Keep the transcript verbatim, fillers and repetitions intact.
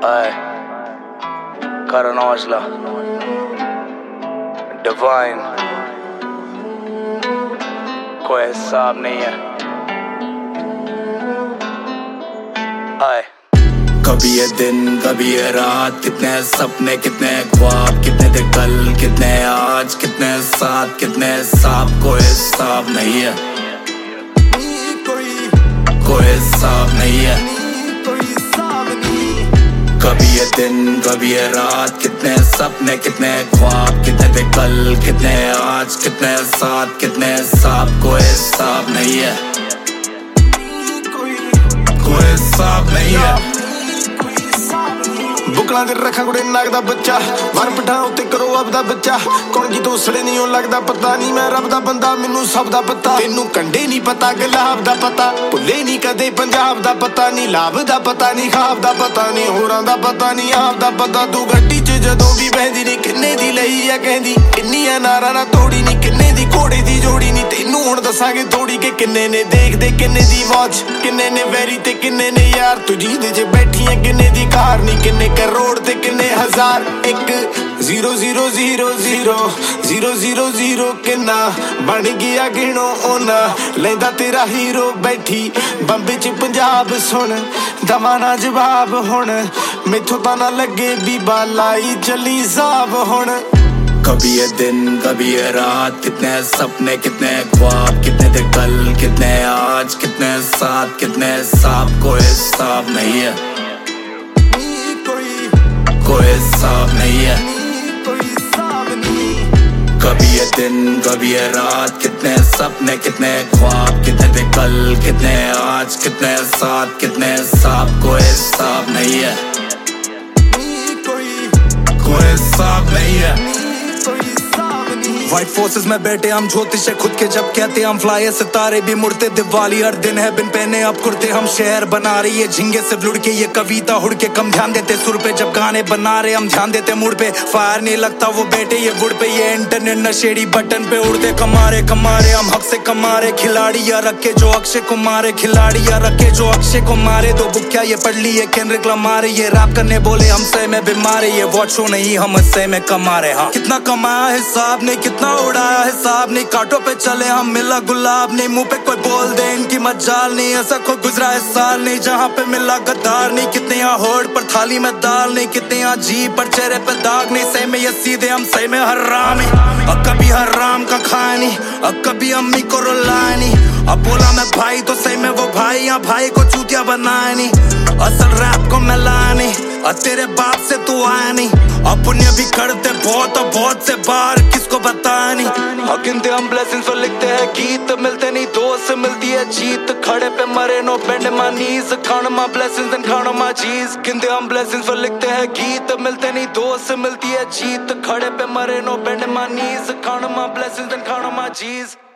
Aye, Karan Aujla, Divine, कोई हिसाब नहीं है। आए कभी ये दिन कभी ये रात, कितने सपने कितने ख्वाब, कितने थे कल कितने आज, कितने साथ कितने साथ, कोई हिसाब नहीं है, कोई हिसाब नहीं है। कभी ये दिन कभी ये रात, कितने सपने कितने ख्वाब, कितने थे कल कितने आज, कितने साथ कितने साथ, कोई हिसाब नहीं है, कोई हिसाब नहीं है। बुकला दे रखा कुड़े नाग दा बच्चा, वर पठाओ ते करो अब दा बच्चा। कौन की दोसड़े नहीं हो लगदा पता नहीं, मैं रब दा बंदा मैनू सब दा पता। तेनू कंडे नहीं पता गुलाब दा पता, भुले नहीं कदे पंजाब दा पता नहीं, लाभ दा पता नहीं खाब दा पता नहीं, होरां दा पता नहीं आप दा पता। तू गड्डी च जदों भी बहदी नहीं किन्ने दी लई है कहंदी, किन्नी है नारा ना तोड़ी नहीं, किन्ने दी घोड़े दी जोड़ी नहीं। तेनू हुण दसांगे थोड़ी के किन्ने ने देख दे, किन्ने दी वॉच, किन्ने ने वैरी ते किन्ने ने यार। तू जींद च बैठी है किन्ने दी कार नहीं, किन्ने करोड़ ते किन्ने हजार। एक zero zero zero zero zero zero zero किन्ना बन गया गिनो ओना, लेंदा तेरा हीरो बैठी बंबे च पंजाब। सुन दवा ना जवाब हुण, मैथों तां ना लगे बीबा लाई चली साहब हुण। कभी ये दिन कभी ये रात, कितने सपने कितने ख्वाब, कितने थे कल कितने आज, कितने साथ कितने साथ, कोई हिसाब नहीं है, कोई हिसाब नहीं है। कभी ये दिन कभी ये रात, कितने सपने कितने ख्वाब, कितने थे कल कितने आज, कितने साथ कितने साथ, कोई हिसाब नहीं है, कोई हिसाब नहीं है। व्हाइट फोर्सेस में बैठे हम ज्योतिष है खुद के, जब कहते हम फ्लाई सितारे भी मुड़ते। दिवाली हर दिन है बिन पहने अब कुर्ते, हम शहर बना रही है झिंगे से लुढ़ के। ये कविता उड़ के कम ध्यान देते सुर पे, जब गाने बना रहे हम ध्यान देते मूड पे। फायर नहीं लगता वो बैठे ये वुड पे, ये इंटरनेट नशेड़ी बटन पे उड़ते। कमारे कमारे हम हक से कमारे, खिलाड़ी या रखे जो अक्षय को मारे, खिलाड़ी या रखे जो अक्षय को मारे। दो बुक क्या ये पढ़ ली है केंद्रिक लमारे, ये रैप करने बोले हम सह में बीमारे। ये वॉच शो नहीं हम सह में कमा रहे। हाँ कितना कमाया हिसाब नहीं, कितना उड़ाया हिसाब नहीं, कांटों पे चले हम मिला गुलाब नहीं। मुंह पे कोई बोल दे इनकी मजाल नहीं, ऐसा कोई गुजरा है साल नहीं जहाँ पे मिला गद्दार नहीं। कितने यहाँ होड़ पर थाली में दाल नहीं, कितने यहाँ जी पर चेहरे पे दाग नहीं। सही में ये सीधे हम सही में हराम नहीं, अब कभी हराम का खाया नहीं, अब कभी अम्मी को रुलाया नहीं। अब बोला मैं भाई तो सही में वो भाई, यहाँ भाई को चूतिया बनाया नहीं। असल रैप को मैं लाया नहीं, और तेरे बाप से तू आया नहीं। अब पुण्य भी करते बहुत और बहुत से बार किसको बताया नहीं। और गिनते हम ब्लेसिंग्स और लिखते हैं गीत, मिलते नहीं दोस्त मिलती है जीत। खड़े पे मरे no bend my knees, count my blessings and count my cheese. गिनते हम ब्लेसिंग्स और लिखते हैं गीत, मिलते नहीं दोस्त मिलती है जीत। खड़े पे मरे no bend my knees, count my blessings and count my चीज।